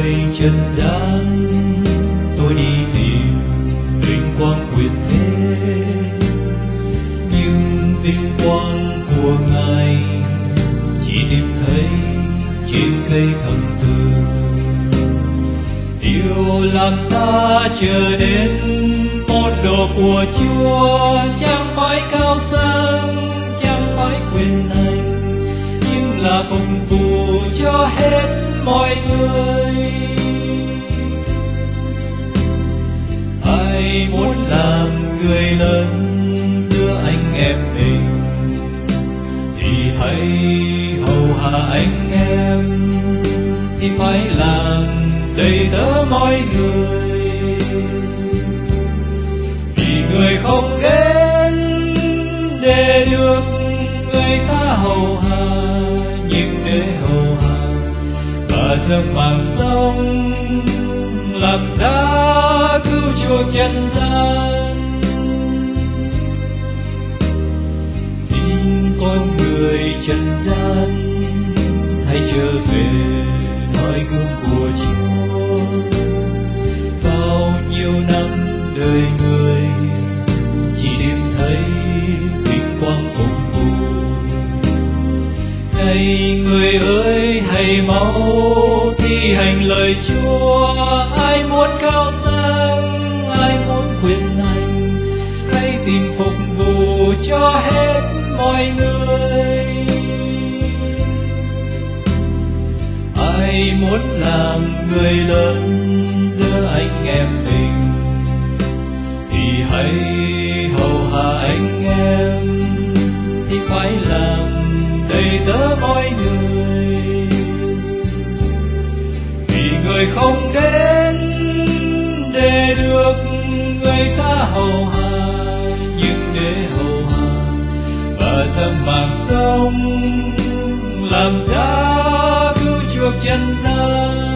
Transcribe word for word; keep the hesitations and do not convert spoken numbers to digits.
người trần gian, tôi đi tìm vinh quang quyền thế, nhưng vinh quang của Ngài chỉ tìm thấy trên cây thần tử. Điều làm ta chờ đến môn đồ của Chúa chẳng phải cao sang, chẳng phải quyền hành, nhưng là phục vụ cho hết mọi người. Ai muốn làm người lớn giữa anh em mình thì hãy hầu hạ anh em, thì phải làm đầy tớ mọi người. Vì người không đến để được người ta hầu hạ, nhưng để hầu hạ và dâng mạng sống làm giá cứu chuộc trần gian. Xin con người trần gian hãy trở về nói gương của Chúa. Bao nhiêu năm đời người chỉ tìm thấy vinh quang phục vụ. Này người ơi, hãy mau thi hành lời Chúa. Ai muốn cao sang, ai muốn quyền hành, hãy tìm phục vụ cho hết mọi người. Ai muốn làm người lớn giữa anh em mình thì hãy hầu hạ anh em, thì phải làm đầy tớ mọi người. Vì người không đến để được người ta hầu hạ, nhưng để hầu hạ và dâng mạng sống làm giá cứu chuộc trần gian.